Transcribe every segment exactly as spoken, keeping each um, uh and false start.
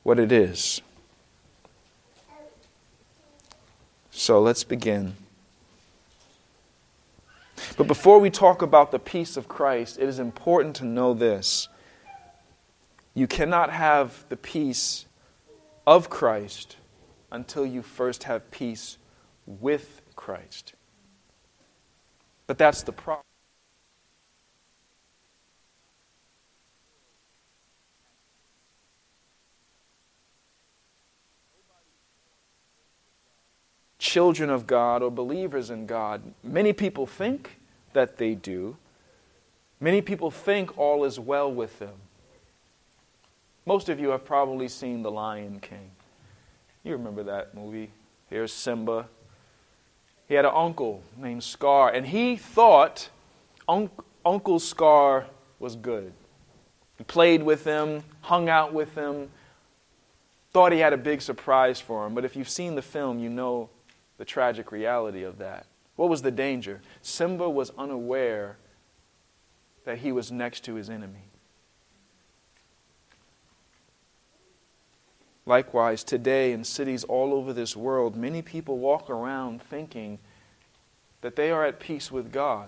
what it is. So let's begin. But before we talk about the peace of Christ, it is important to know this. You cannot have the peace of Christ until you first have peace with Christ. But that's the problem. Children of God or believers in God, many people think that they do. Many people think all is well with them. Most of you have probably seen The Lion King. You remember that movie. Here's Simba. He had an uncle named Scar, and he thought un- Uncle Scar was good. He played with him, hung out with him, thought he had a big surprise for him. But if you've seen the film, you know the tragic reality of that. What was the danger? Simba was unaware that he was next to his enemy. Likewise, today in cities all over this world, many people walk around thinking that they are at peace with God.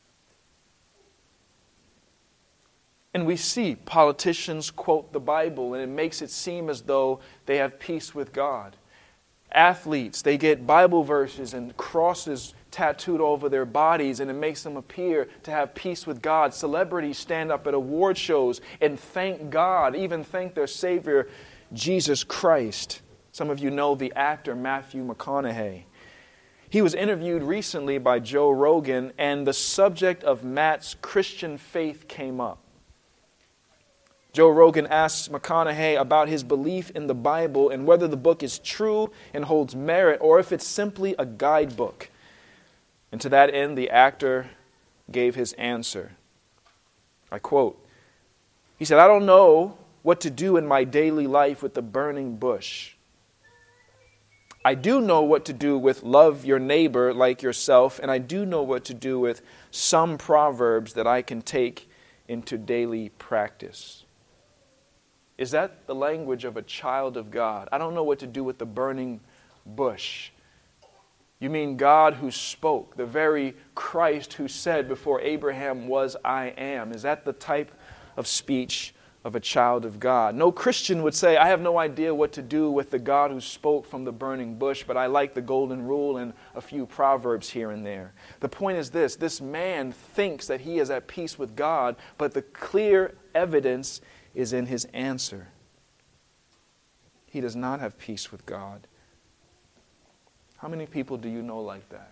And we see politicians quote the Bible, and it makes it seem as though they have peace with God. Athletes, they get Bible verses and crosses tattooed over their bodies, and it makes them appear to have peace with God. Celebrities stand up at award shows and thank God, even thank their Savior, Jesus Christ. Some of you know the actor Matthew McConaughey. He was interviewed recently by Joe Rogan, and the subject of Matt's Christian faith came up. Joe Rogan asks McConaughey about his belief in the Bible and whether the book is true and holds merit, or if it's simply a guidebook. And to that end, the actor gave his answer. I quote, he said, "I don't know what to do in my daily life with the burning bush. I do know what to do with love your neighbor like yourself, and I do know what to do with some proverbs that I can take into daily practice." Is that the language of a child of God? I don't know what to do with the burning bush. You mean God who spoke, the very Christ who said before Abraham was, I am. Is that the type of speech of a child of God? No Christian would say, I have no idea what to do with the God who spoke from the burning bush, but I like the golden rule and a few proverbs here and there. The point is this, this man thinks that he is at peace with God, but the clear evidence is in his answer. He does not have peace with God. How many people do you know like that?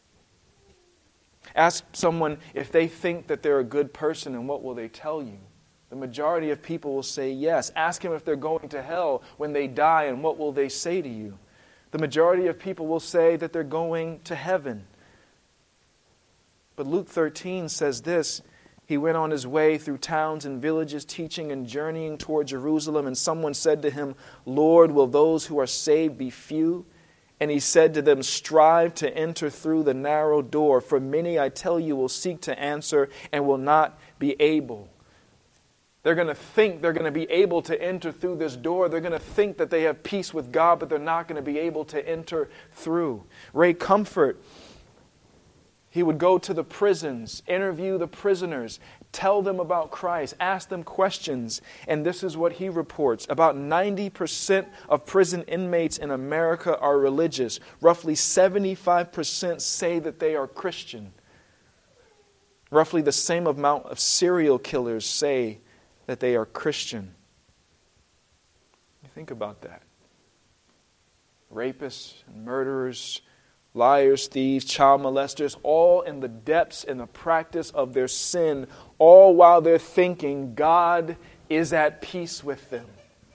Ask someone if they think that they're a good person, and what will they tell you? The majority of people will say yes. Ask them if they're going to hell when they die, and what will they say to you? The majority of people will say that they're going to heaven. But Luke thirteen says this, he went on his way through towns and villages, teaching and journeying toward Jerusalem, and someone said to him, Lord, will those who are saved be few? And he said to them, strive to enter through the narrow door, for many, I tell you, will seek to answer and will not be able. They're going to think they're going to be able to enter through this door. They're going to think that they have peace with God, but they're not going to be able to enter through. Ray Comfort, he would go to the prisons, interview the prisoners, tell them about Christ, ask them questions. And this is what he reports. About ninety percent of prison inmates in America are religious. Roughly seventy-five percent say that they are Christian. Roughly the same amount of serial killers say that they are Christian. You think about that. Rapists and murderers, liars, thieves, child molesters, all in the depths and the practice of their sin, all while they're thinking God is at peace with them.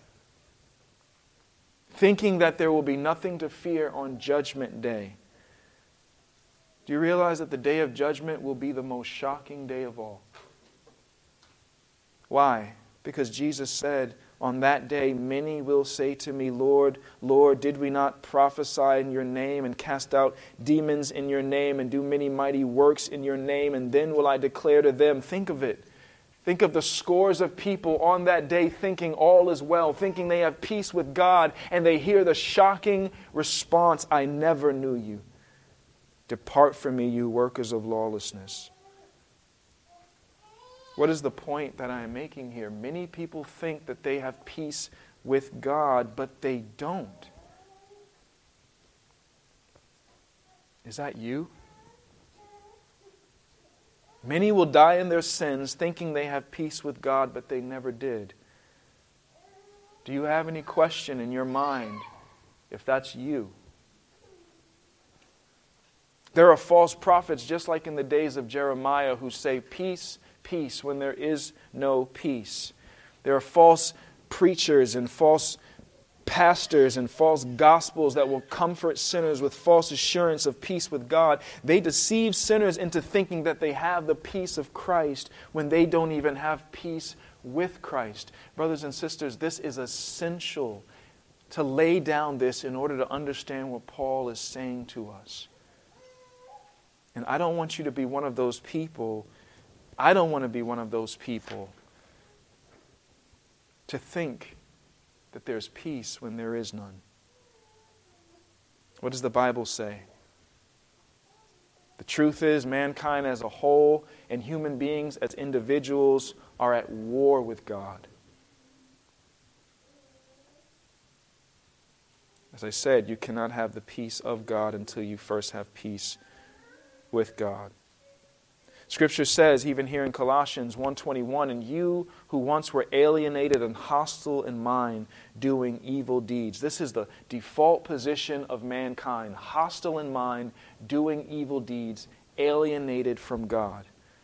Thinking that there will be nothing to fear on Judgment Day. Do you realize that the day of judgment will be the most shocking day of all? Why? Because Jesus said, on that day, many will say to me, Lord, Lord, did we not prophesy in your name and cast out demons in your name and do many mighty works in your name? And then will I declare to them, think of it, Think of the scores of people on that day thinking all is well, thinking they have peace with God, and they hear the shocking response, "I never knew you. Depart from me, you workers of lawlessness." What is the point that I am making here? Many people think that they have peace with God, but they don't. Is that you? Many will die in their sins thinking they have peace with God, but they never did. Do you have any question in your mind if that's you? There are false prophets, just like in the days of Jeremiah, who say, "Peace, peace," when there is no peace. There are false preachers and false pastors and false gospels that will comfort sinners with false assurance of peace with God. They deceive sinners into thinking that they have the peace of Christ when they don't even have peace with Christ. Brothers and sisters, this is essential to lay down this in order to understand what Paul is saying to us. And I don't want you to be one of those people. I don't want to be one of those people to think that there's peace when there is none. What does the Bible say? The truth is, mankind as a whole and human beings as individuals are at war with God. As I said, you cannot have the peace of God until you first have peace with God. Scripture says, even here in Colossians one twenty-one, "And you who once were alienated and hostile in mind, doing evil deeds." This is the default position of mankind. Hostile in mind, doing evil deeds, alienated from God.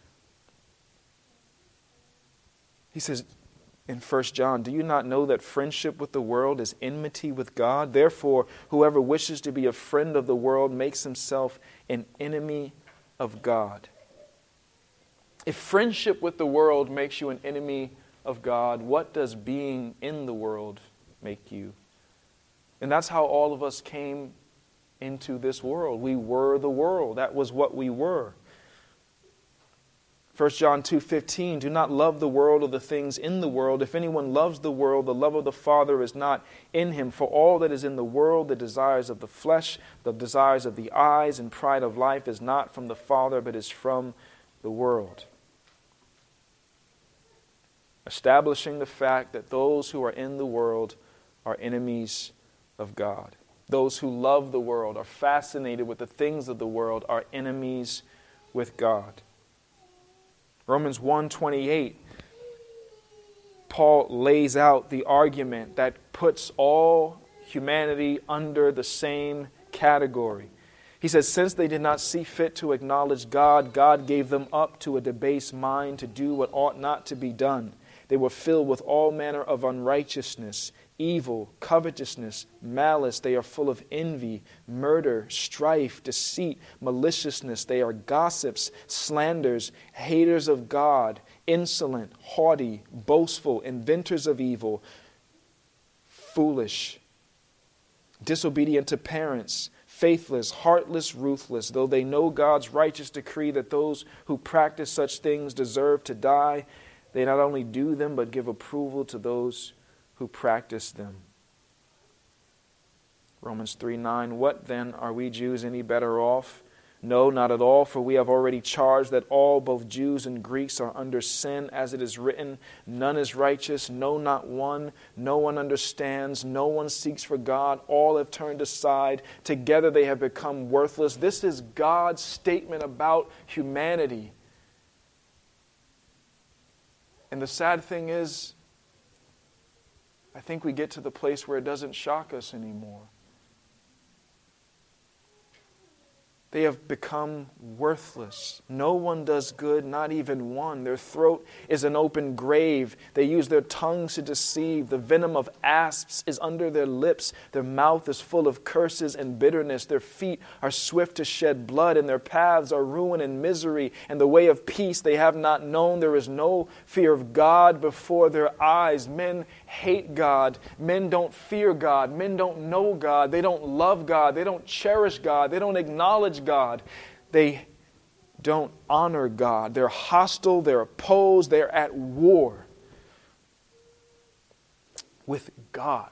He says in First John, "Do you not know that friendship with the world is enmity with God? Therefore, whoever wishes to be a friend of the world makes himself an enemy of God." If friendship with the world makes you an enemy of God, what does being in the world make you? And that's how all of us came into this world. We were the world. That was what we were. First John two fifteen, "Do not love the world or the things in the world. If anyone loves the world, the love of the Father is not in him. For all that is in the world, the desires of the flesh, the desires of the eyes, and pride of life is not from the Father, but is from the world." Establishing the fact that those who are in the world are enemies of God. Those who love the world, are fascinated with the things of the world, are enemies with God. Romans one twenty-eight, Paul lays out the argument that puts all humanity under the same category. He says, "Since they did not see fit to acknowledge God, God gave them up to a debased mind to do what ought not to be done. They were filled with all manner of unrighteousness, evil, covetousness, malice. They are full of envy, murder, strife, deceit, maliciousness. They are gossips, slanders, haters of God, insolent, haughty, boastful, inventors of evil, foolish, disobedient to parents, faithless, heartless, ruthless. Though they know God's righteous decree that those who practice such things deserve to die, they not only do them, but give approval to those who practice them." Romans three nine, "What then, are we Jews any better off? No, not at all, for we have already charged that all, both Jews and Greeks, are under sin, as it is written, none is righteous, no, not one. No one understands, no one seeks for God. All have turned aside. Together they have become worthless." This is God's statement about humanity. And the sad thing is, I think we get to the place where it doesn't shock us anymore. They have become worthless. No one does good, not even one. Their throat is an open grave. They use their tongues to deceive. The venom of asps is under their lips. Their mouth is full of curses and bitterness. Their feet are swift to shed blood, and their paths are ruin and misery. And the way of peace they have not known. There is no fear of God before their eyes. Men hate God. Men don't fear God. Men don't know God. They don't love God. They don't cherish God. They don't acknowledge God. They don't honor God. They're hostile, they're opposed, they're at war with God.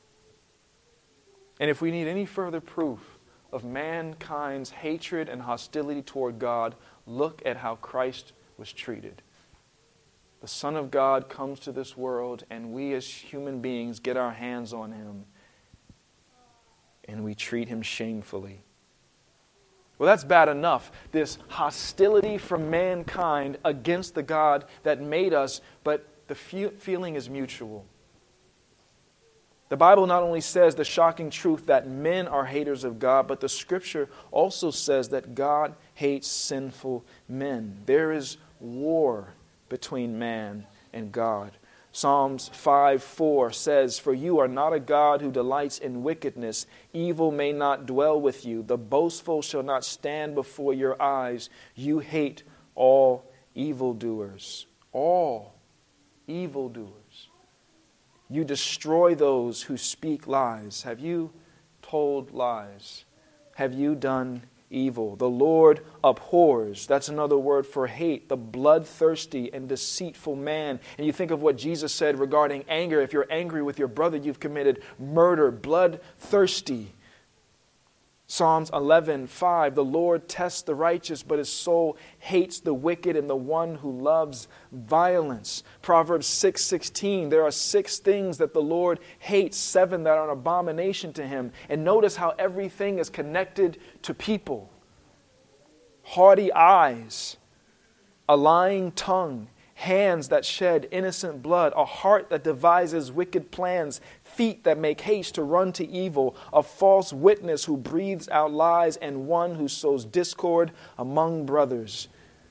And if we need any further proof of mankind's hatred and hostility toward God, look at how Christ was treated. The Son of God comes to this world, and we as human beings get our hands on him, and we treat him shamefully. Well, that's bad enough, this hostility from mankind against the God that made us, but the fe- feeling is mutual. The Bible not only says the shocking truth that men are haters of God, but the Scripture also says that God hates sinful men. There is war between man and God. Psalms five four says, "For you are not a God who delights in wickedness. Evil may not dwell with you. The boastful shall not stand before your eyes. You hate all evildoers." All evildoers. You destroy those who speak lies. Have you told lies? Have you done evil? The Lord abhors, that's another word for hate, the bloodthirsty and deceitful man. And you think of what Jesus said regarding anger. If you're angry with your brother, you've committed murder, bloodthirsty. Psalms eleven five, "The Lord tests the righteous, but his soul hates the wicked and the one who loves violence." Proverbs six sixteen, "There are six things that the Lord hates, seven that are an abomination to him." And notice how everything is connected to people. Haughty eyes, a lying tongue, hands that shed innocent blood, a heart that devises wicked plans, feet that make haste to run to evil, a false witness who breathes out lies, and one who sows discord among brothers.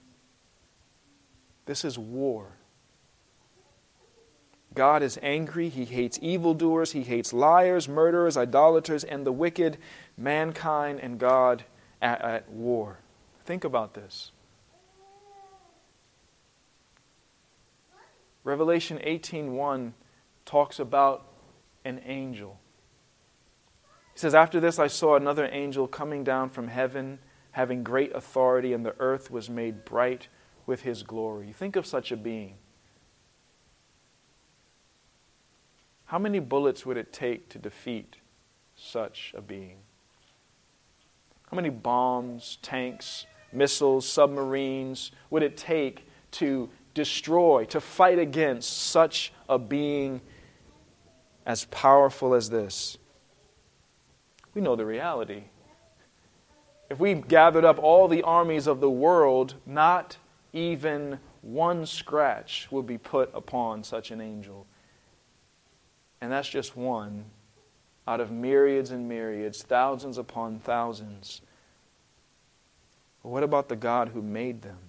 This is war. God is angry. He hates evildoers. He hates liars, murderers, idolaters, and the wicked. Mankind and God at, at war. Think about this. Revelation eighteen one talks about an angel. He says, "After this I saw another angel coming down from heaven, having great authority, and the earth was made bright with his glory." Think of such a being. How many bullets would it take to defeat such a being? How many bombs, tanks, missiles, submarines would it take to destroy, to fight against such a being as powerful as this? We know the reality. If we gathered up all the armies of the world, not even one scratch will be put upon such an angel. And that's just one out of myriads and myriads, thousands upon thousands. But what about the God who made them?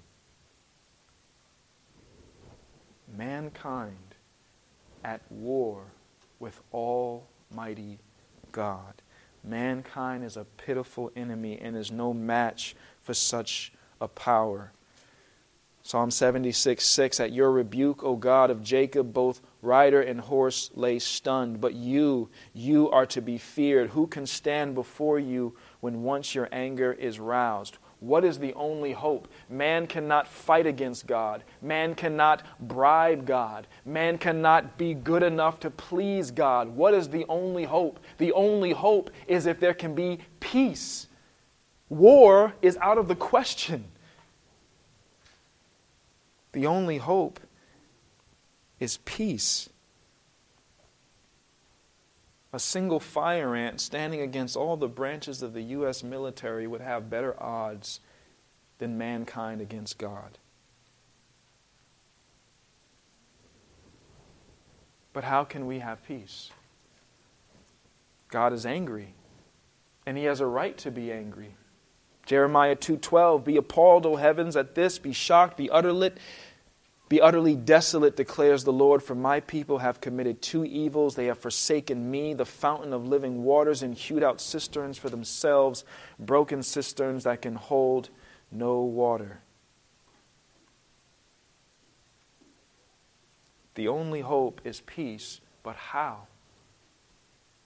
Mankind at war with Almighty God. Mankind is a pitiful enemy and is no match for such a power. Psalm seventy-six six, "At your rebuke, O God of Jacob, both rider and horse lay stunned. But you, you are to be feared. Who can stand before you when once your anger is roused?" What is the only hope? Man cannot fight against God. Man cannot bribe God. Man cannot be good enough to please God. What is the only hope? The only hope is if there can be peace. War is out of the question. The only hope is peace. A single fire ant standing against all the branches of the U S military would have better odds than mankind against God. But how can we have peace? God is angry, and He has a right to be angry. Jeremiah two twelve, "Be appalled, O heavens, at this, be shocked, be utterly, be utterly desolate, declares the Lord, for my people have committed two evils. They have forsaken me, the fountain of living waters, and hewed out cisterns for themselves, broken cisterns that can hold no water." The only hope is peace, but how?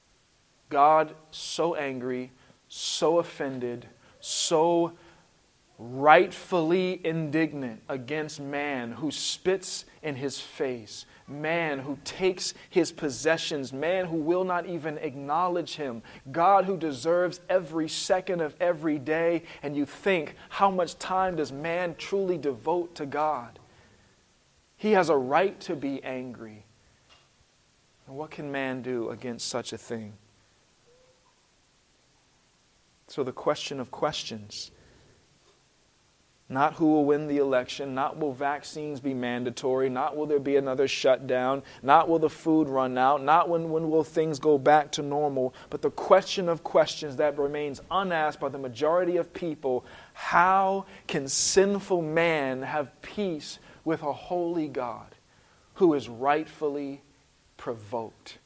God so angry, so offended, so rightfully indignant against man who spits in his face, man who takes his possessions, man who will not even acknowledge him, God who deserves every second of every day, and you think, how much time does man truly devote to God? He has a right to be angry. And what can man do against such a thing? So the question of questions, not who will win the election, not will vaccines be mandatory, not will there be another shutdown, not will the food run out, not when, when will things go back to normal, but the question of questions that remains unasked by the majority of people: how can sinful man have peace with a holy God who is rightfully provoked?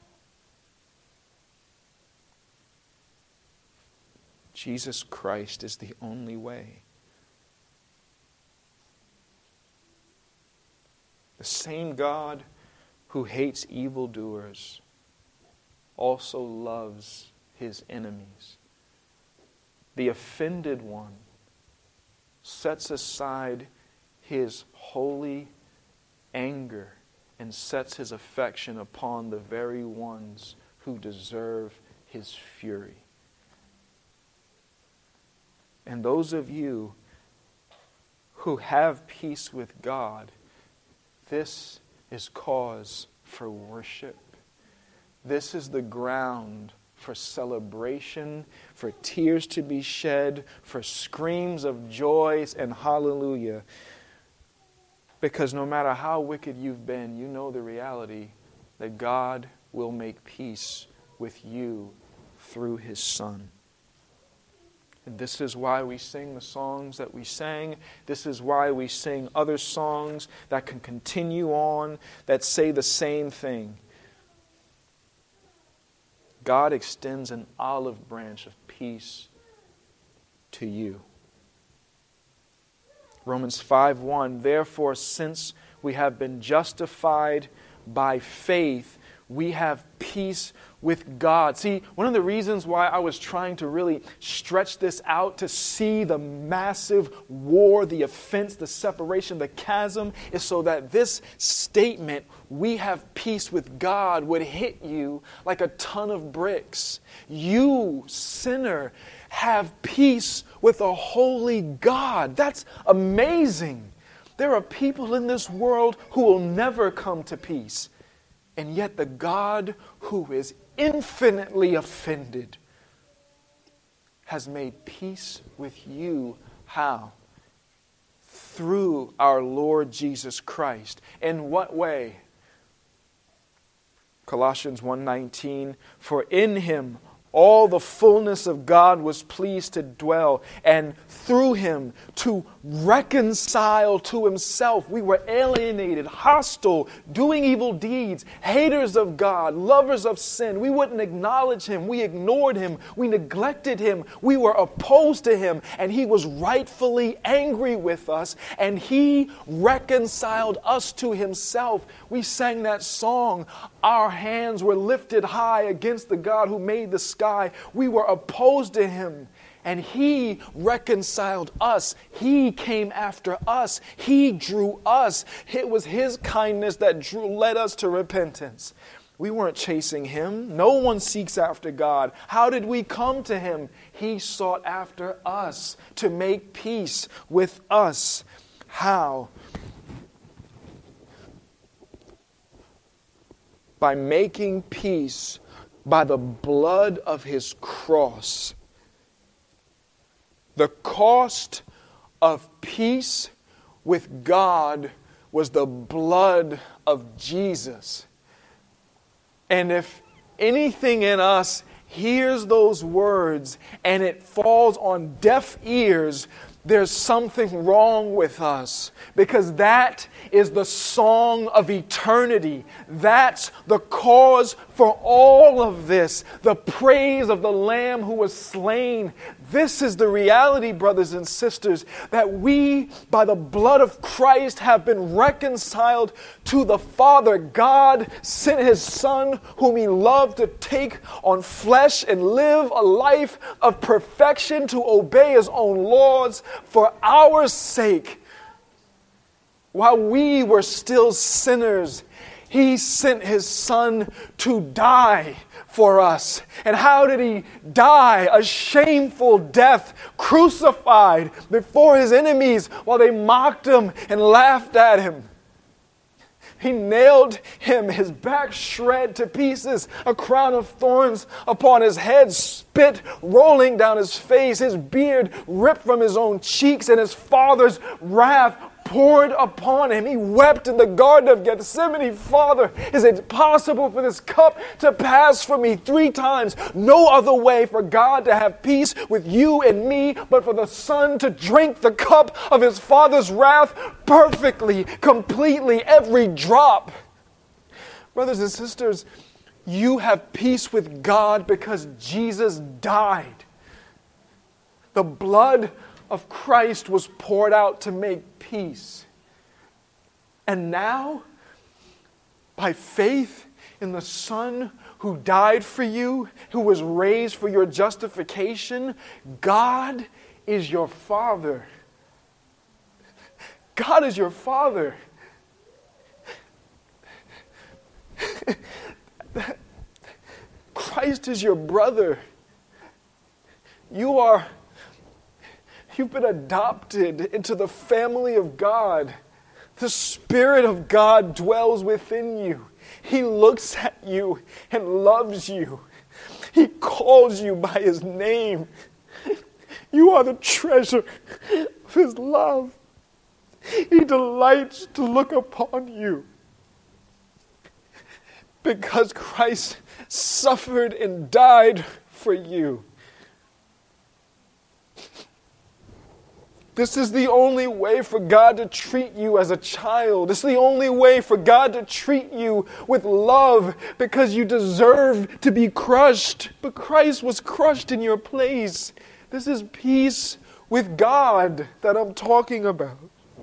Jesus Christ is the only way. The same God who hates evildoers also loves his enemies. The offended one sets aside his holy anger and sets his affection upon the very ones who deserve his fury. And those of you who have peace with God, this is cause for worship. This is the ground for celebration, for tears to be shed, for screams of joy and hallelujah. Because no matter how wicked you've been, you know the reality that God will make peace with you through His Son. And this is why we sing the songs that we sang. This is why we sing other songs that can continue on, that say the same thing. God extends an olive branch of peace to you. Romans five one, therefore, since we have been justified by faith, we have peace with God. See, one of the reasons why I was trying to really stretch this out to see the massive war, the offense, the separation, the chasm, is so that this statement, we have peace with God, would hit you like a ton of bricks. You, sinner, have peace with a holy God. That's amazing. There are people in this world who will never come to peace. And yet the God who is infinitely offended has made peace with you. How? Through our Lord Jesus Christ. In what way? Colossians one nineteen, for in Him all the fullness of God was pleased to dwell, and through Him to reconcile to Himself. We were alienated, hostile, doing evil deeds, haters of God, lovers of sin. We wouldn't acknowledge Him. We ignored Him. We neglected Him. We were opposed to Him, and He was rightfully angry with us, and He reconciled us to Himself. We sang that song, our hands were lifted high against the God who made the sky. We were opposed to Him, and He reconciled us. He came after us. He drew us. It was His kindness that drew, led us to repentance. We weren't chasing Him. No one seeks after God. How did we come to Him? He sought after us to make peace with us. How? By making peace by the blood of His cross. The cost of peace with God was the blood of Jesus. And if anything in us hears those words and it falls on deaf ears, there's something wrong with us, because that is the song of eternity. That's the cause for all of this. The praise of the Lamb who was slain. This is the reality, brothers and sisters, that we, by the blood of Christ, have been reconciled to the Father. God sent His Son, whom He loved, to take on flesh and live a life of perfection, to obey His own laws for our sake. While we were still sinners, He sent His Son to die for us. And how did He die? A shameful death, crucified before His enemies while they mocked Him and laughed at Him. He nailed Him, His back shred to pieces, a crown of thorns upon His head, spit rolling down His face, His beard ripped from His own cheeks, and His Father's wrath poured upon Him. He wept in the Garden of Gethsemane, Father, is it possible for this cup to pass from me? Three times. No other way for God to have peace with you and me, but for the Son to drink the cup of His Father's wrath perfectly, completely, every drop. Brothers and sisters, you have peace with God because Jesus died. The blood of Christ was poured out to make peace. And now, by faith in the Son who died for you, who was raised for your justification, God is your Father. God is your Father. Christ is your brother. You are You've been adopted into the family of God. The Spirit of God dwells within you. He looks at you and loves you. He calls you by His name. You are the treasure of His love. He delights to look upon you. Because Christ suffered and died for you. This is the only way for God to treat you as a child. This is the only way for God to treat you with love, because you deserve to be crushed. But Christ was crushed in your place. This is peace with God that I'm talking about.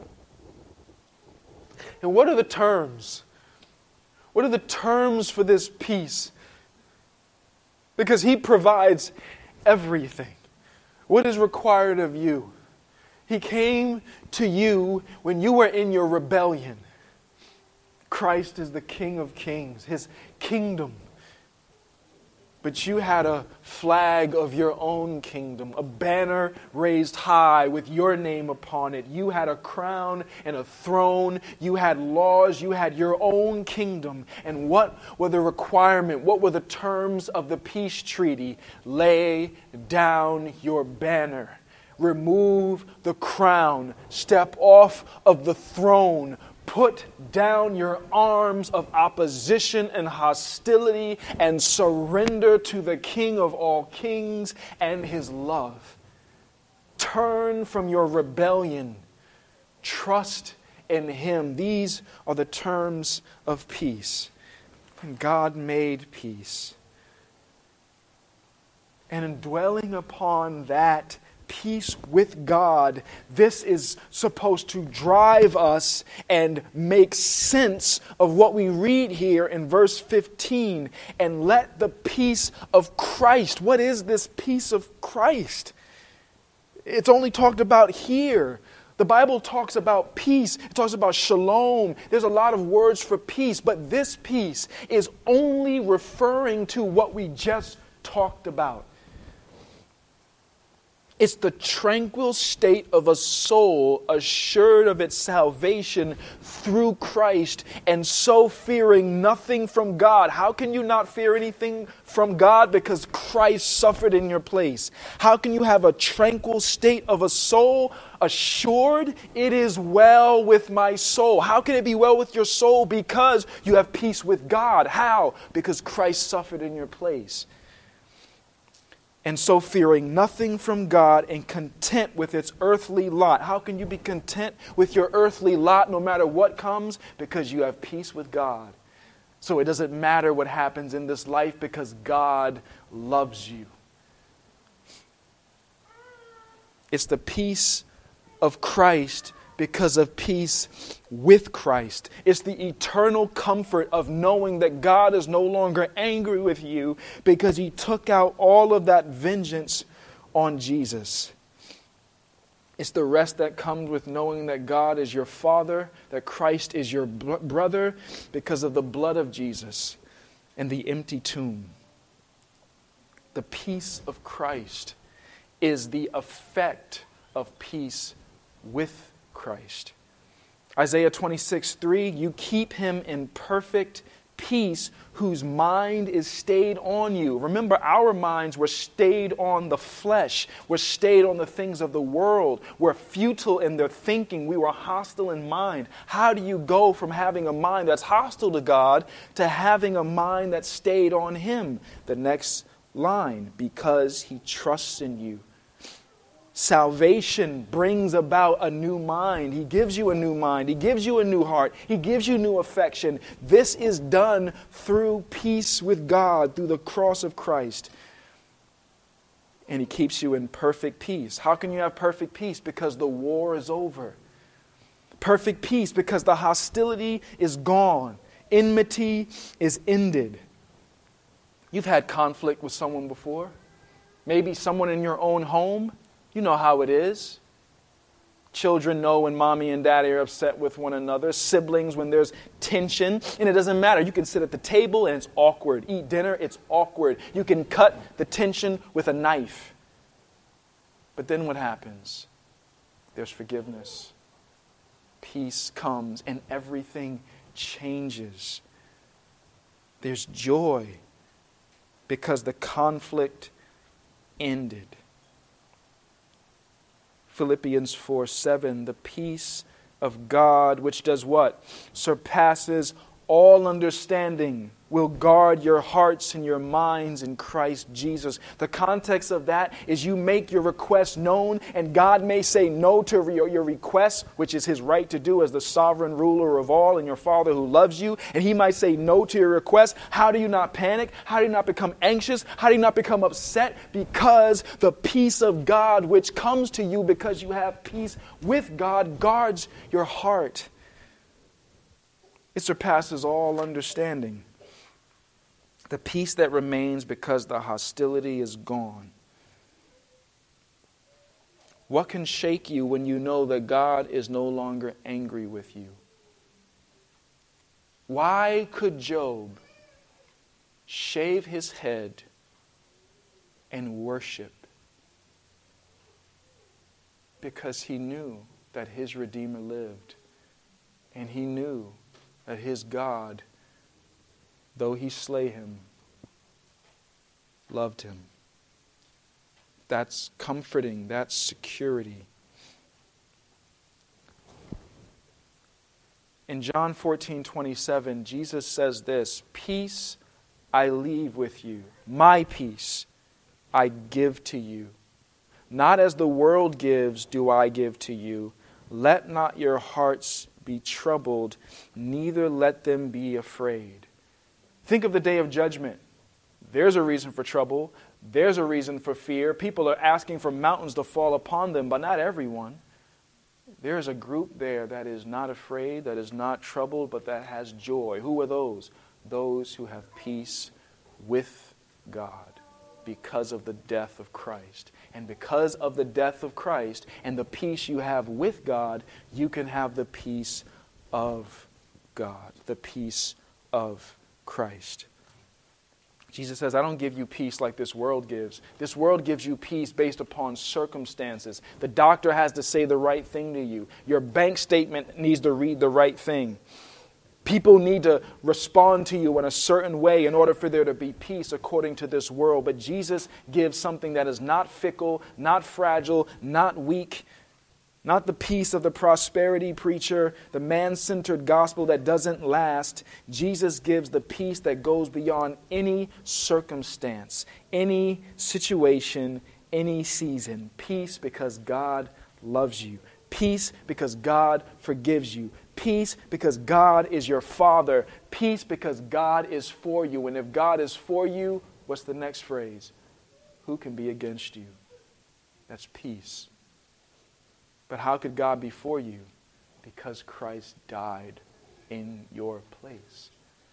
And what are the terms? What are the terms for this peace? Because He provides everything. What is required of you? He came to you when you were in your rebellion. Christ is the King of Kings, His kingdom. But you had a flag of your own kingdom, a banner raised high with your name upon it. You had a crown and a throne. You had laws. You had your own kingdom. And what were the requirements? What were the terms of the peace treaty? Lay down your banner. Remove the crown. Step off of the throne. Put down your arms of opposition and hostility and surrender to the King of all kings and His love. Turn from your rebellion. Trust in Him. These are the terms of peace. And God made peace. And in dwelling upon that peace with God, this is supposed to drive us and make sense of what we read here in verse fifteen. And let the peace of Christ. What is this peace of Christ? It's only talked about here. The Bible talks about peace. It talks about shalom. There's a lot of words for peace, but this peace is only referring to what we just talked about. It's the tranquil state of a soul assured of its salvation through Christ, and so fearing nothing from God. How can you not fear anything from God? Because Christ suffered in your place. How can you have a tranquil state of a soul assured it is well with my soul? How can it be well with your soul? Because you have peace with God. How? Because Christ suffered in your place. And so fearing nothing from God and content with its earthly lot. How can you be content with your earthly lot no matter what comes? Because you have peace with God. So it doesn't matter what happens in this life because God loves you. It's the peace of Christ because of peace with Christ. It's the eternal comfort of knowing that God is no longer angry with you because He took out all of that vengeance on Jesus. It's the rest that comes with knowing that God is your Father, that Christ is your br- brother because of the blood of Jesus and the empty tomb. The peace of Christ is the effect of peace with Christ. Isaiah twenty-six three, you keep him in perfect peace whose mind is stayed on you. Remember, our minds were stayed on the flesh. We're stayed on the things of the world. We're futile in their thinking. We were hostile in mind. How do you go from having a mind that's hostile to God to having a mind that's stayed on Him? The next line, because He trusts in you. Salvation brings about a new mind. He gives you a new mind. He gives you a new heart. He gives you new affection. This is done through peace with God, through the cross of Christ. And He keeps you in perfect peace. How can you have perfect peace? Because the war is over. Perfect peace because the hostility is gone. Enmity is ended. You've had conflict with someone before. Maybe someone in your own home. You know how it is. Children know when mommy and daddy are upset with one another. Siblings when there's tension. And it doesn't matter. You can sit at the table and it's awkward. Eat dinner, it's awkward. You can cut the tension with a knife. But then what happens? There's forgiveness. Peace comes and everything changes. There's joy because the conflict ended. Philippians four seven, the peace of God, which does what? Surpasses all understanding, will guard your hearts and your minds in Christ Jesus. The context of that is you make your request known, and God may say no to your, your request, which is His right to do as the sovereign ruler of all and your Father who loves you. And He might say no to your request. How do you not panic? How do you not become anxious? How do you not become upset? Because the peace of God, which comes to you because you have peace with God, guards your heart. It surpasses all understanding. The peace that remains because the hostility is gone. What can shake you when you know that God is no longer angry with you? Why could Job shave his head and worship? Because he knew that his Redeemer lived. And he knew that his God, though He slay him, loved him. That's comforting. That's security. In John fourteen twenty-seven, Jesus says this, peace I leave with you. My peace I give to you. Not as the world gives do I give to you. Let not your hearts be troubled, neither let them be afraid. Think of the day of judgment. There's a reason for trouble. There's a reason for fear. People are asking for mountains to fall upon them, but not everyone. There is a group there that is not afraid, that is not troubled, but that has joy. Who are those? Those who have peace with God because of the death of Christ. And because of the death of Christ and the peace you have with God, you can have the peace of God, the peace of Christ. Jesus says, I don't give you peace like this world gives. This world gives you peace based upon circumstances. The doctor has to say the right thing to you. Your bank statement needs to read the right thing. People need to respond to you in a certain way in order for there to be peace according to this world. But Jesus gives something that is not fickle, not fragile, not weak, not the peace of the prosperity preacher, the man-centered gospel that doesn't last. Jesus gives the peace that goes beyond any circumstance, any situation, any season. Peace because God loves you. Peace because God forgives you. Peace because God is your Father. Peace because God is for you. And if God is for you, what's the next phrase? Who can be against you? That's peace. But how could God be for you? Because Christ died in your place.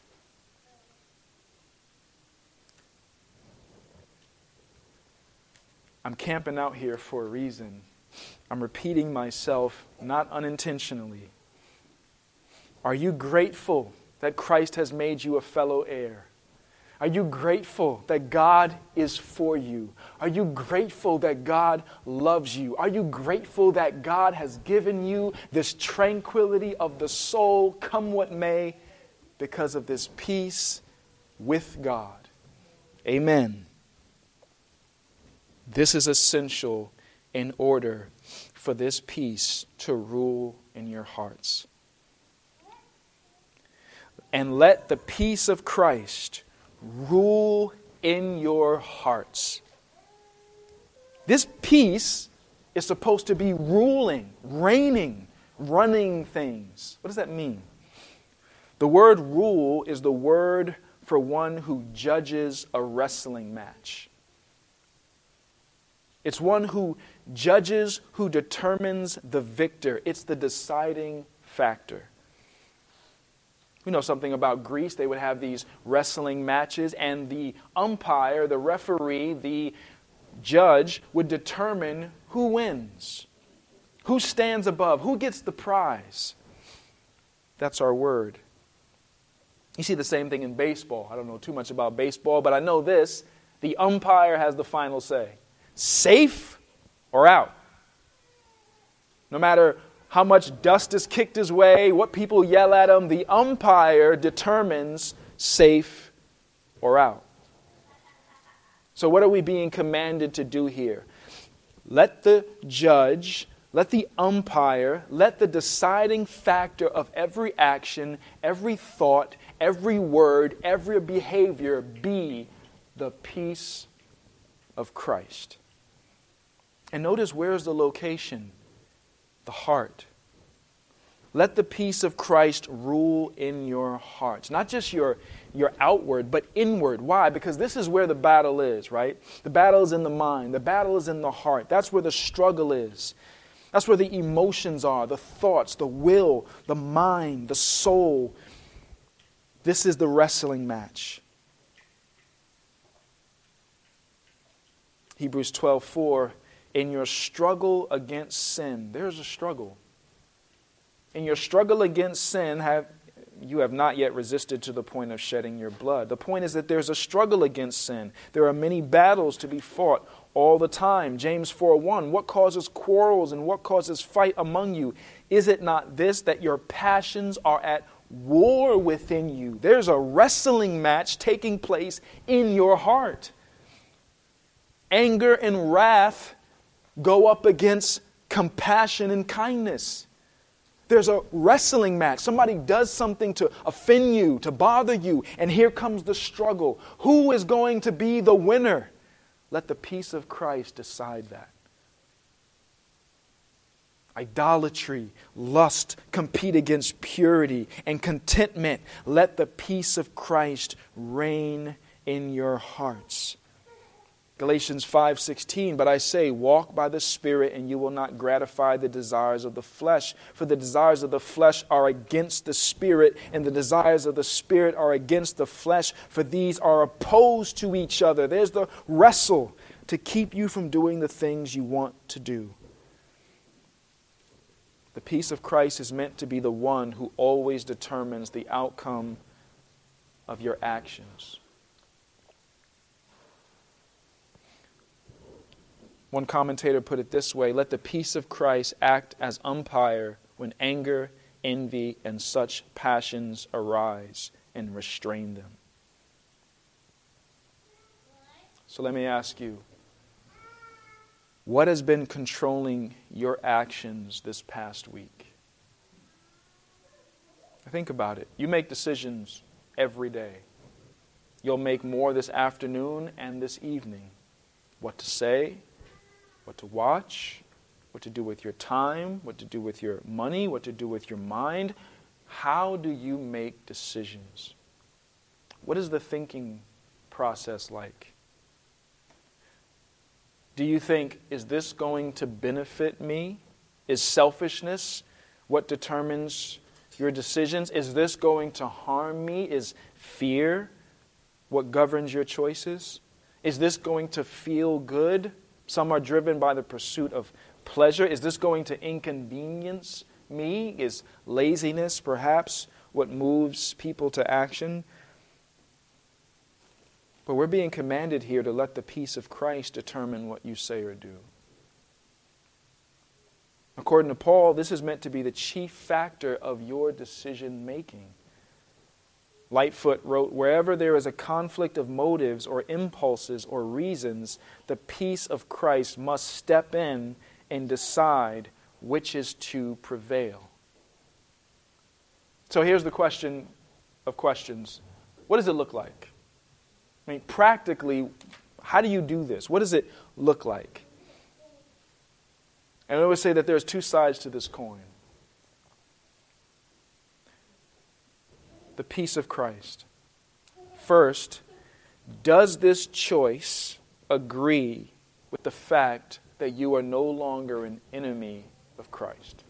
I'm camping out here for a reason. I'm repeating myself, not unintentionally. Are you grateful that Christ has made you a fellow heir? Are you grateful that God is for you? Are you grateful that God loves you? Are you grateful that God has given you this tranquility of the soul, come what may, because of this peace with God? Amen. This is essential in order for this peace to rule in your hearts. And let the peace of Christ rule in your hearts. This peace is supposed to be ruling, reigning, running things. What does that mean? The word rule is the word for one who judges a wrestling match. It's one who judges, who determines the victor. It's the deciding factor. We know something about Greece. They would have these wrestling matches, and the umpire, the referee, the judge would determine who wins, who stands above, who gets the prize. That's our word. You see the same thing in baseball. I don't know too much about baseball, but I know this. The umpire has the final say. Safe or out. No matter how much dust is kicked his way, what people yell at him, the umpire determines safe or out. So what are we being commanded to do here? Let the judge, let the umpire, let the deciding factor of every action, every thought, every word, every behavior be the peace of Christ. And notice, where's the location? The heart. Let the peace of Christ rule in your hearts. Not just your, your outward, but inward. Why? Because this is where the battle is, right? The battle is in the mind. The battle is in the heart. That's where the struggle is. That's where the emotions are, the thoughts, the will, the mind, the soul. This is the wrestling match. Hebrews twelve four, in your struggle against sin, there's a struggle. In your struggle against sin, have you have not yet resisted to the point of shedding your blood. The point is that there's a struggle against sin. There are many battles to be fought all the time. James four one, what causes quarrels and what causes fight among you? Is it not this, that your passions are at war within you? There's a wrestling match taking place in your heart. Anger and wrath go up against compassion and kindness. There's a wrestling match. Somebody does something to offend you, to bother you, and here comes the struggle. Who is going to be the winner? Let the peace of Christ decide that. Idolatry, lust compete against purity, and contentment. Let the peace of Christ reign in your hearts. Galatians five sixteen, but I say, walk by the Spirit, and you will not gratify the desires of the flesh. For the desires of the flesh are against the Spirit, and the desires of the Spirit are against the flesh, for these are opposed to each other. There's the wrestle to keep you from doing the things you want to do. The peace of Christ is meant to be the one who always determines the outcome of your actions. One commentator put it this way, let the peace of Christ act as umpire when anger, envy, and such passions arise, and restrain them. So let me ask you, what has been controlling your actions this past week? Think about it. You make decisions every day. You'll make more this afternoon and this evening. What to say, what to watch, what to do with your time, what to do with your money, what to do with your mind. How do you make decisions? What is the thinking process like? Do you think, is this going to benefit me? Is selfishness what determines your decisions? Is this going to harm me? Is fear what governs your choices? Is this going to feel good? Some are driven by the pursuit of pleasure. Is this going to inconvenience me? Is laziness perhaps what moves people to action? But we're being commanded here to let the peace of Christ determine what you say or do. According to Paul, this is meant to be the chief factor of your decision making. Lightfoot wrote, wherever there is a conflict of motives or impulses or reasons, the peace of Christ must step in and decide which is to prevail. So here's the question of questions. What does it look like? I mean, practically, how do you do this? What does it look like? And I always say that there's two sides to this coin. The peace of Christ. First, does this choice agree with the fact that you are no longer an enemy of Christ?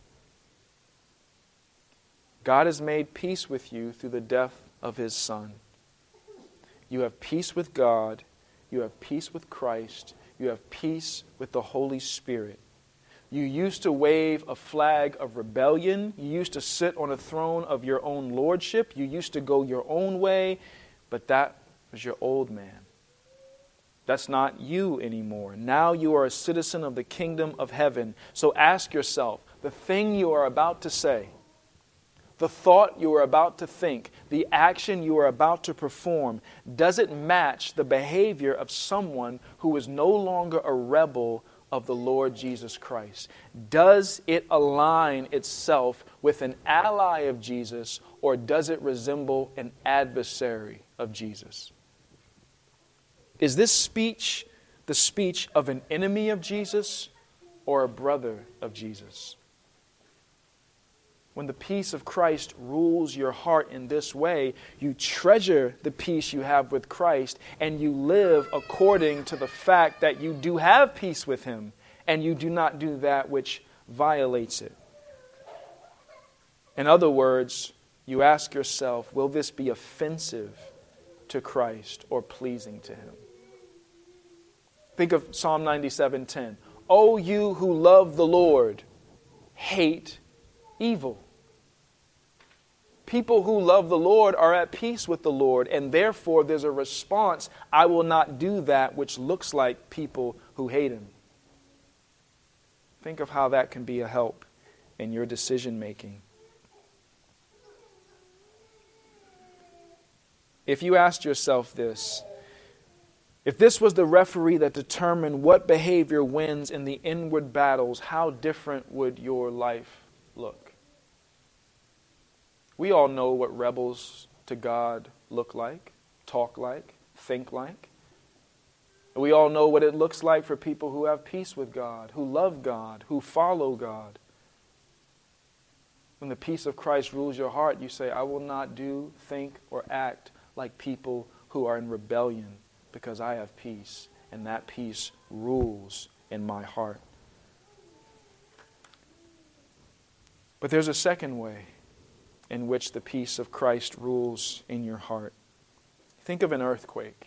God has made peace with you through the death of His Son. You have peace with God. You have peace with Christ. You have peace with the Holy Spirit. You used to wave a flag of rebellion. You used to sit on a throne of your own lordship. You used to go your own way. But that was your old man. That's not you anymore. Now you are a citizen of the kingdom of heaven. So ask yourself, the thing you are about to say, the thought you are about to think, the action you are about to perform, does it match the behavior of someone who is no longer a rebel of the Lord Jesus Christ? Does it align itself with an ally of Jesus, or does it resemble an adversary of Jesus? Is this speech the speech of an enemy of Jesus or a brother of Jesus? When the peace of Christ rules your heart in this way, you treasure the peace you have with Christ, and you live according to the fact that you do have peace with Him, and you do not do that which violates it. In other words, you ask yourself, will this be offensive to Christ or pleasing to Him? Think of Psalm ninety-seven ten. O you who love the Lord, hate evil. People who love the Lord are at peace with the Lord, and therefore there's a response. I will not do that which looks like people who hate Him. Think of how that can be a help in your decision making. If you asked yourself this, if this was the referee that determined what behavior wins in the inward battles, how different would your life look? We all know what rebels to God look like, talk like, think like. We all know what it looks like for people who have peace with God, who love God, who follow God. When the peace of Christ rules your heart, you say, I will not do, think, or act like people who are in rebellion, because I have peace, and that peace rules in my heart. But there's a second way in which the peace of Christ rules in your heart. Think of an earthquake.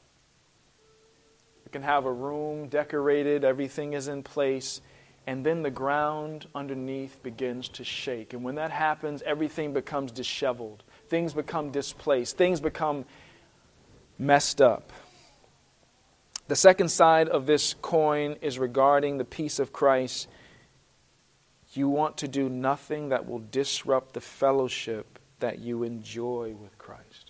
You can have a room decorated, everything is in place, and then the ground underneath begins to shake. And when that happens, everything becomes disheveled. Things become displaced. Things become messed up. The second side of this coin is regarding the peace of Christ. You want to do nothing that will disrupt the fellowship that you enjoy with Christ.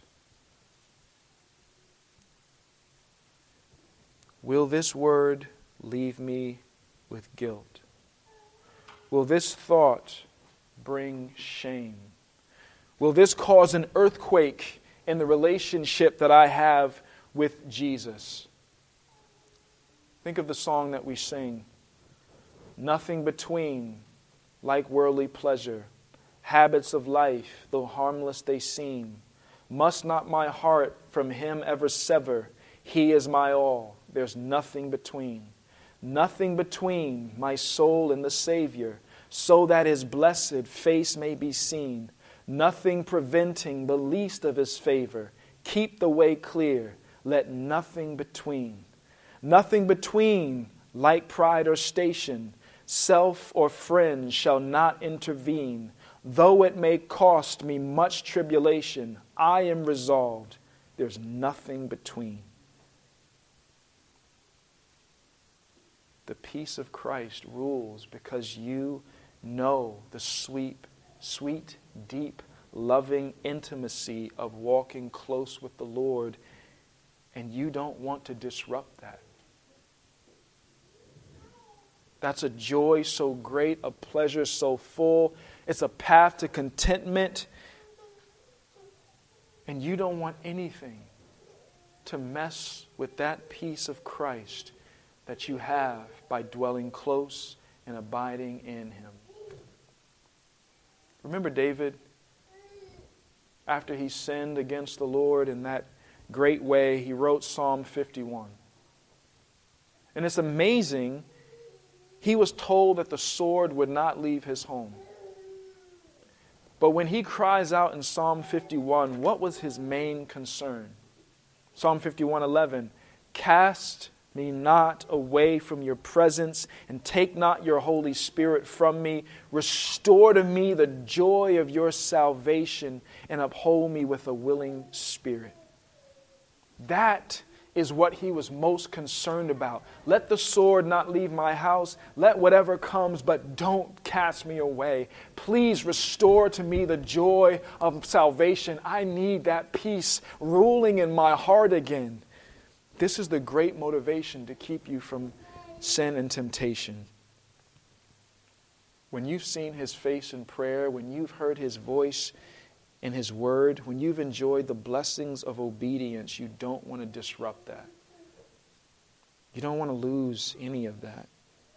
Will this word leave me with guilt? Will this thought bring shame? Will this cause an earthquake in the relationship that I have with Jesus? Think of the song that we sing. Nothing between, like worldly pleasure, habits of life, though harmless they seem. Must not my heart from Him ever sever? He is my all, there's nothing between. Nothing between my soul and the Savior. so that his blessed face may be seen, nothing preventing the least of his favor. Keep the way clear, let nothing between. Nothing between, like pride or station, self or friend shall not intervene. Though it may cost me much tribulation, I am resolved, there's nothing between. The peace of Christ rules because you know the sweet, sweet, deep, loving intimacy of walking close with the Lord, and you don't want to disrupt that. That's a joy so great, a pleasure so full. It's a path to contentment. And you don't want anything to mess with that peace of Christ that you have by dwelling close and abiding in Him. Remember David, after he sinned against the Lord in that great way, he wrote Psalm fifty-one. And it's amazing. He was told that the sword would not leave his home. But when he cries out in Psalm fifty-one, what was his main concern? Psalm fifty-one eleven, cast me not away from your presence, and take not your Holy Spirit from me. Restore to me the joy of your salvation, and uphold me with a willing spirit. That is what he was most concerned about. Let the sword not leave my house. Let whatever comes, but don't cast me away. Please restore to me the joy of salvation. I need that peace ruling in my heart again. This is the great motivation to keep you from sin and temptation. When you've seen His face in prayer, when you've heard His voice in His Word, when you've enjoyed the blessings of obedience, you don't want to disrupt that. You don't want to lose any of that.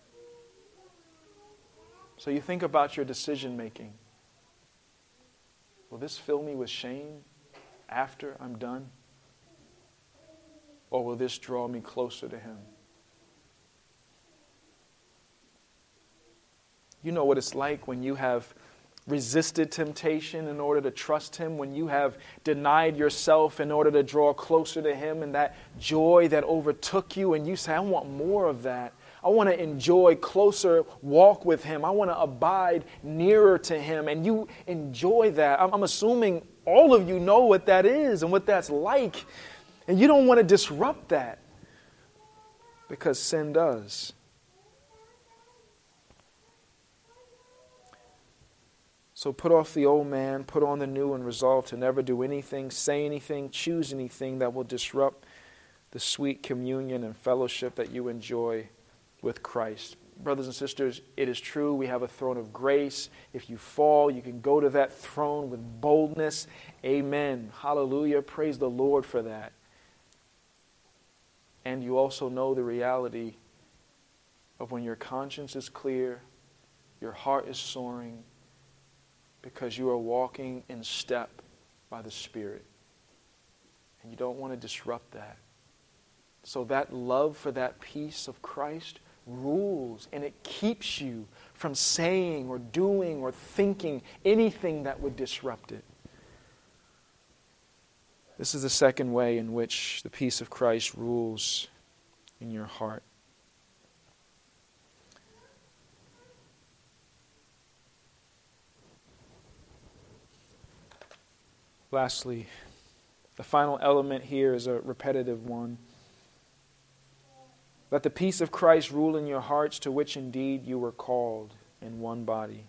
So you think about your decision making. Will this fill me with shame after I'm done? Or will this draw me closer to Him? You know what it's like when you have resisted temptation in order to trust Him, when you have denied yourself in order to draw closer to Him, and that joy that overtook you, and you say, I want more of that. I want to enjoy closer walk with Him. I want to abide nearer to Him. And you enjoy that. I'm, I'm assuming all of you know what that is and what that's like. And you don't want to disrupt that, because sin does. So put off the old man, put on the new, and resolve to never do anything, say anything, choose anything that will disrupt the sweet communion and fellowship that you enjoy with Christ. Brothers and sisters, it is true we have a throne of grace. If you fall, you can go to that throne with boldness. Amen. Hallelujah. Praise the Lord for that. And you also know the reality of when your conscience is clear, your heart is soaring, because you are walking in step by the Spirit. And you don't want to disrupt that. So that love for that peace of Christ rules, and it keeps you from saying or doing or thinking anything that would disrupt it. This is the second way in which the peace of Christ rules in your heart. Lastly, the final element here is a repetitive one. Let the peace of Christ rule in your hearts, to which indeed you were called in one body.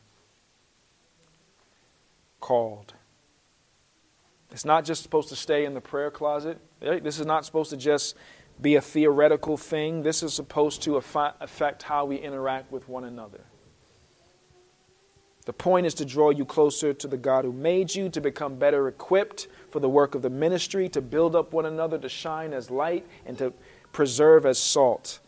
Called. It's not just supposed to stay in the prayer closet. This is not supposed to just be a theoretical thing. This is supposed to affect how we interact with one another. The point is to draw you closer to the God who made you, to become better equipped for the work of the ministry, to build up one another, to shine as light, and to preserve as salt.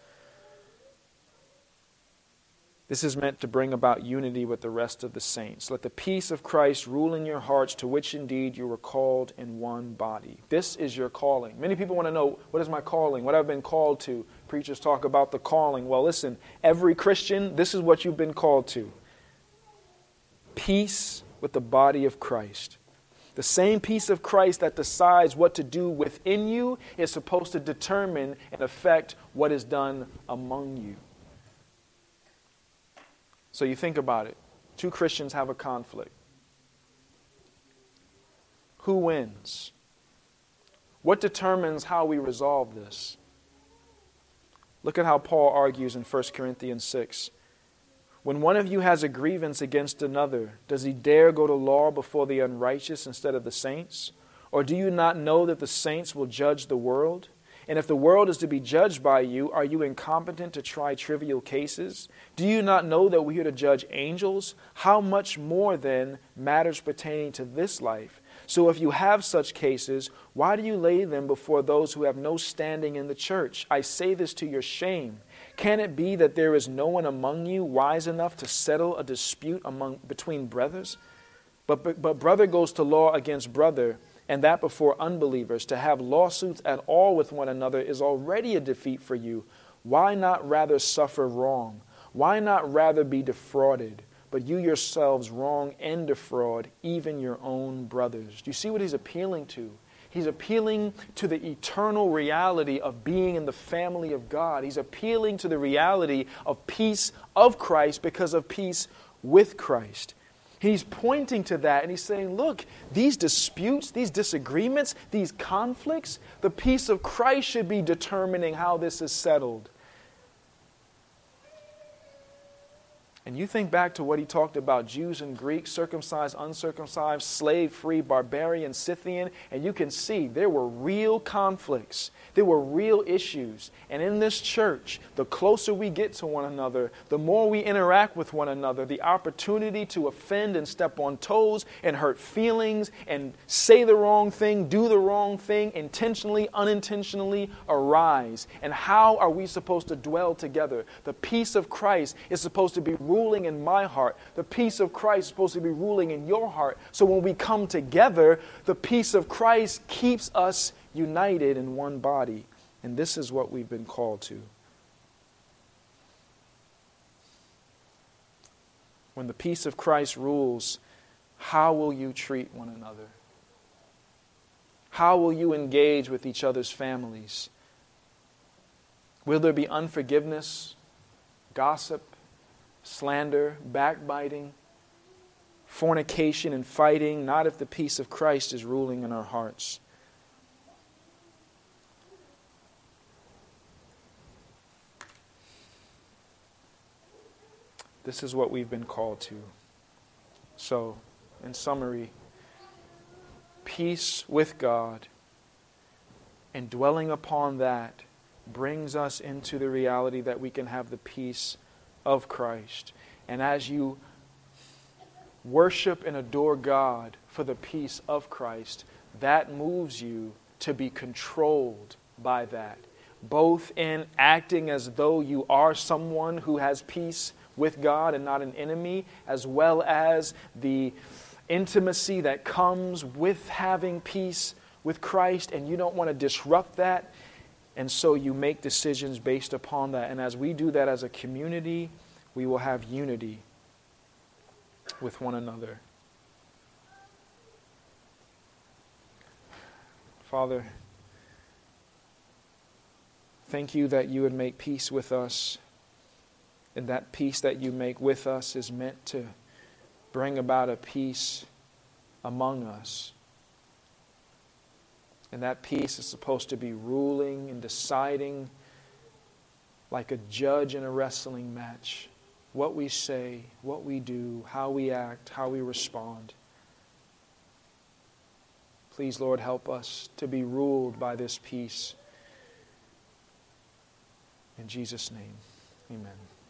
This is meant to bring about unity with the rest of the saints. Let the peace of Christ rule in your hearts, to which indeed you were called in one body. This is your calling. Many people want to know, what is my calling? What I've been called to? Preachers talk about the calling. Well, listen, every Christian, this is what you've been called to. Peace with the body of Christ. The same peace of Christ that decides what to do within you is supposed to determine and affect what is done among you. So you think about it. Two Christians have a conflict. Who wins? What determines how we resolve this? Look at how Paul argues in First Corinthians six. When one of you has a grievance against another, does he dare go to law before the unrighteous instead of the saints? Or do you not know that the saints will judge the world? And if the world is to be judged by you, are you incompetent to try trivial cases? Do you not know that we are to judge angels? How much more then matters pertaining to this life? So if you have such cases, why do you lay them before those who have no standing in the church? I say this to your shame. Can it be that there is no one among you wise enough to settle a dispute among between brothers? But, but, but brother goes to law against brother, and that before unbelievers. To have lawsuits at all with one another is already a defeat for you. Why not rather suffer wrong? Why not rather be defrauded? But you yourselves wrong and defraud even your own brothers. Do you see what he's appealing to? He's appealing to the eternal reality of being in the family of God. He's appealing to the reality of peace of Christ because of peace with Christ. He's pointing to that and he's saying, look, these disputes, these disagreements, these conflicts, the peace of Christ should be determining how this is settled. And you think back to what he talked about, Jews and Greeks, circumcised, uncircumcised, slave-free, barbarian, Scythian, and you can see there were real conflicts. There were real issues. And in this church, the closer we get to one another, the more we interact with one another, the opportunity to offend and step on toes and hurt feelings and say the wrong thing, do the wrong thing, intentionally, unintentionally arise. And how are we supposed to dwell together? The peace of Christ is supposed to be ruling in my heart. The peace of Christ is supposed to be ruling in your heart. So when we come together, the peace of Christ keeps us united in one body. And this is what we've been called to. When the peace of Christ rules, how will you treat one another? How will you engage with each other's families? Will there be unforgiveness, gossip, slander, backbiting, fornication, and fighting? Not if the peace of Christ is ruling in our hearts. This is what we've been called to. So, in summary, peace with God and dwelling upon that brings us into the reality that we can have the peace of Christ. And as you worship and adore God for the peace of Christ, that moves you to be controlled by that, both in acting as though you are someone who has peace with God and not an enemy, as well as the intimacy that comes with having peace with Christ, and you don't want to disrupt that. And so you make decisions based upon that. And as we do that as a community, we will have unity with one another. Father, thank you that you would make peace with us. And that peace that you make with us is meant to bring about a peace among us. And that peace is supposed to be ruling and deciding like a judge in a wrestling match. What we say, what we do, how we act, how we respond. Please, Lord, help us to be ruled by this peace. In Jesus' name, amen.